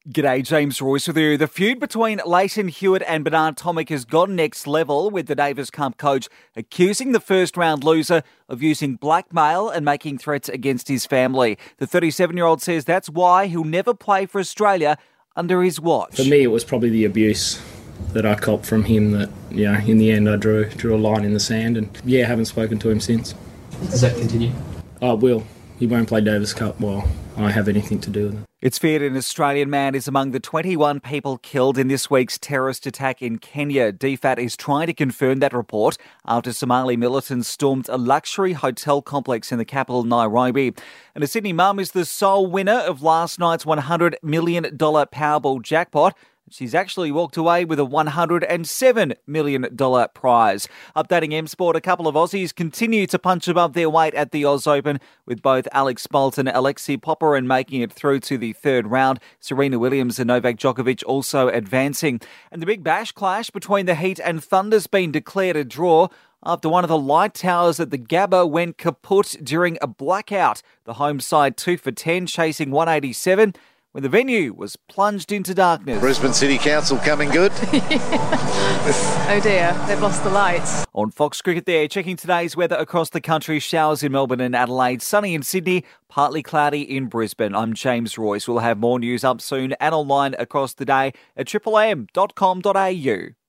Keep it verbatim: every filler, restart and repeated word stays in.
G'day, James Royce with you. The feud between Leighton Hewitt and Bernard Tomic has gone next level, with the Davis Cup coach accusing the first-round loser of using blackmail and making threats against his family. The thirty-seven-year-old says that's why he'll never play for Australia under his watch. For me, it was probably the abuse that I copped from him that, you know, in the end I drew drew a line in the sand, and, yeah, haven't spoken to him since. Does that continue? I will. He won't play Davis Cup while I have anything to do with it. It's feared an Australian man is among the twenty-one people killed in this week's terrorist attack in Kenya. D F A T is trying to confirm that report after Somali militants stormed a luxury hotel complex in the capital, Nairobi. And a Sydney mum is the sole winner of last night's one hundred million dollars Powerball jackpot. She's actually walked away with a one hundred seven million dollars prize. Updating M Sport, a couple of Aussies continue to punch above their weight at the Oz Open, with both Alex Bolt and Alexei Popyrin making it through to the third round. Serena Williams and Novak Djokovic also advancing. And the Big Bash clash between the Heat and Thunder's been declared a draw after one of the light towers at the Gabba went kaput during a blackout. The home side two for ten, chasing one eighty-seven. When the venue was plunged into darkness. Brisbane City Council coming good. Oh dear, they've lost the lights. On Fox Cricket there, checking today's weather across the country. Showers in Melbourne and Adelaide, sunny in Sydney, partly cloudy in Brisbane. I'm James Royce. We'll have more news up soon and online across the day at triple m dot com dot a u.